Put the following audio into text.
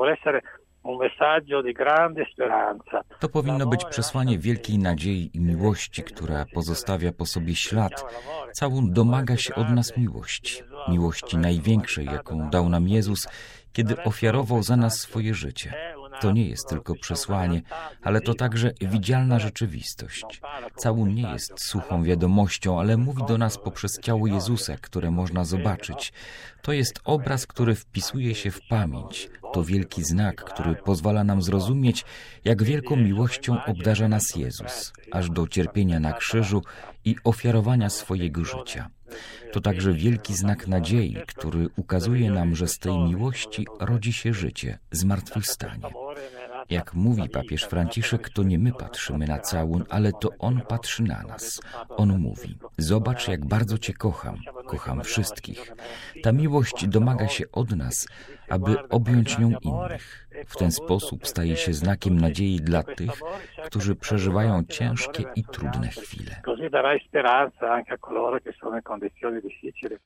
To powinno być przesłanie wielkiej nadziei i miłości, która pozostawia po sobie ślad. Całun domaga się od nas miłości. Miłości największej, jaką dał nam Jezus, kiedy ofiarował za nas swoje życie. To nie jest tylko przesłanie, ale to także widzialna rzeczywistość. Całun nie jest suchą wiadomością, ale mówi do nas poprzez ciało Jezusa, które można zobaczyć. To jest obraz, który wpisuje się w pamięć. To wielki znak, który pozwala nam zrozumieć, jak wielką miłością obdarza nas Jezus, aż do cierpienia na krzyżu i ofiarowania swojego życia. To także wielki znak nadziei, który ukazuje nam, że z tej miłości rodzi się życie, zmartwychwstanie. Jak mówi papież Franciszek, to nie my patrzymy na całun, ale to On patrzy na nas. On mówi: zobacz, jak bardzo Cię kocham, kocham wszystkich. Ta miłość domaga się od nas, aby objąć nią innych. W ten sposób staje się znakiem nadziei dla tych, którzy przeżywają ciężkie i trudne chwile.